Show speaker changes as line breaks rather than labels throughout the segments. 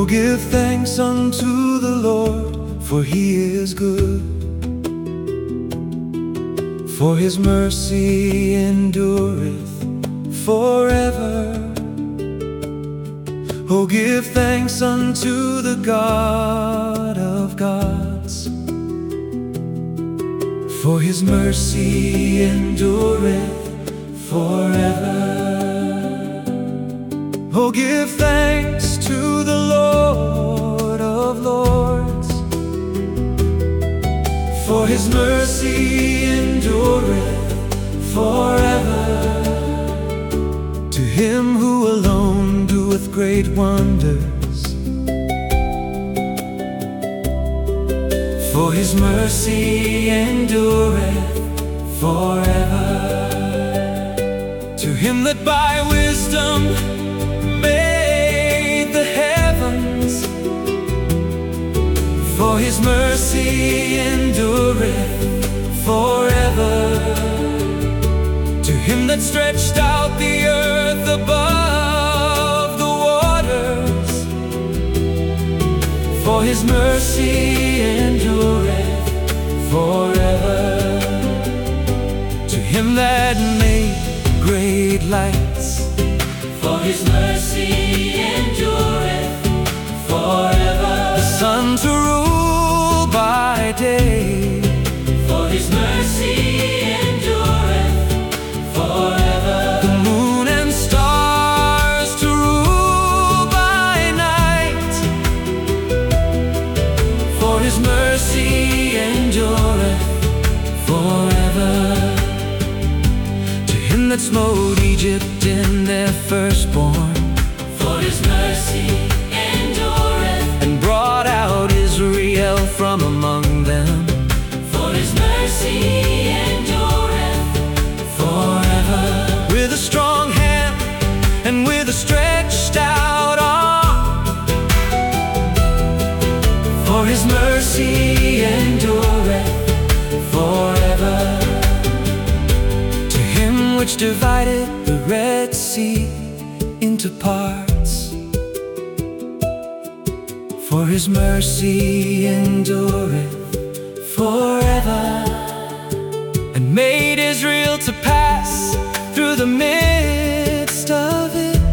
give thanks unto the Lord, for He is good, for His mercy endureth forever. Oh, give thanks unto the God of gods, for His mercy endureth forever. Oh, give thanks to the Lord of lords, for His mercy endureth forever. To Him who alone doeth great wonders, for His mercy endureth forever. To Him that by wisdom made the heavens, for His mercy endureth forever. To Him that stretched out the earth above the waters, for His mercy endureth forever. To Him that made great lights,
for His mercy endureth forever.
the sun to rule by day,
For His mercy endureth forever.
the moon and stars to rule by night, for His mercy endureth forever. To Him that smote Egypt in their firstborn,
For His mercy endureth,
and brought out Israel from among them,
for His mercy endureth
forever. With a strong hand and with a stretched out arm, for His mercy endureth forever. To Him which divided the Red Sea into parts, for His mercy endureth forever. And made Israel to pass through the midst of it,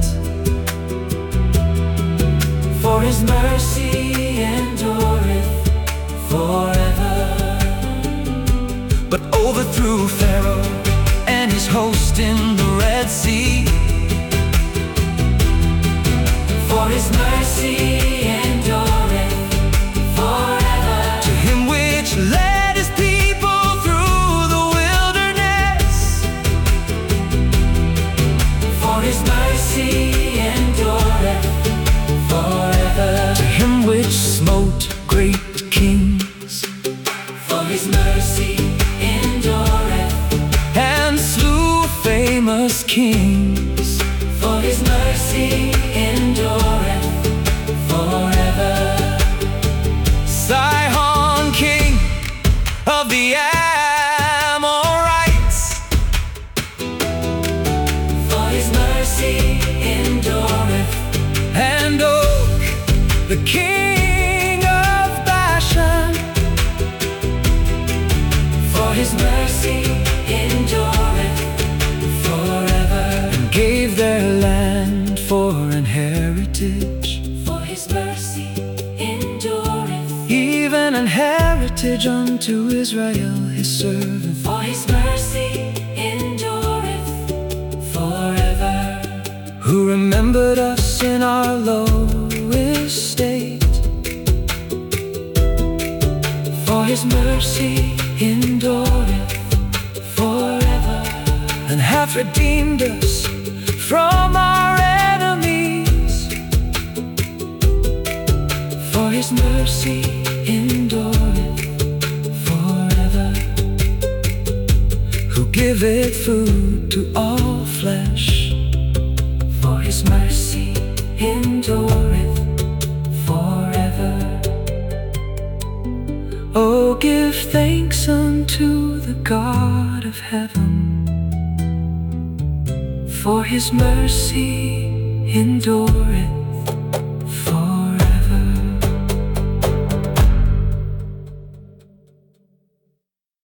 for His mercy endureth forever. But overthrew Pharaoh and his host in the Red Sea, for His mercy endureth forever. To Him which led His people through the wilderness, for His mercy endureth forever. To Him which smote great kings,
for His mercy endureth,
and slew famous kings,
for His mercy endureth forever.
Sihon, king of the Amorites,
For His mercy endureth,
and Og, the king of Bashan,
for His mercy endureth forever.
and gave their land for an heritage,
For His mercy endureth,
even an heritage unto Israel His servant.
for His mercy endureth forever.
Who remembered us in our lowest state, for His mercy endureth forever. And hath redeemed us from our enemies, for His mercy endureth forever. Who giveth food to all flesh,
For His mercy endureth forever.
oh, give thanks unto the God of heaven, for His mercy endureth